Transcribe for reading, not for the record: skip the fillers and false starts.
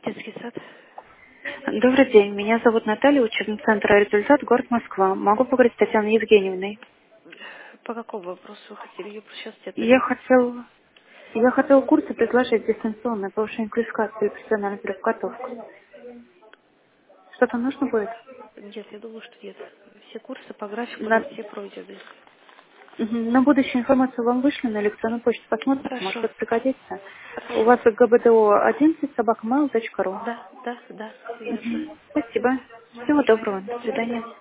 Детский сад. Добрый день, меня зовут Наталья, учебный центр «Результат», город Москва. Могу поговорить с Татьяной Евгеньевной? По какому вопросу вы хотели? Я сейчас где-то Я нет. хотела, я хотела курсы предложить дистанционное повышение квалификации и профессиональную переподготовку. Что-то нужно будет? Нет, я думаю, что нет. Все курсы по графику у нас На, все пройдены. на будущую информацию вам вышли на электронную почту. Посмотрите, может Хорошо. что-то пригодится. У Хорошо. вас ГБДО 11 собакамейл.ру. Да, да, да, все верно. Спасибо. Всего Пожалуйста. доброго. До До свидания. свидания.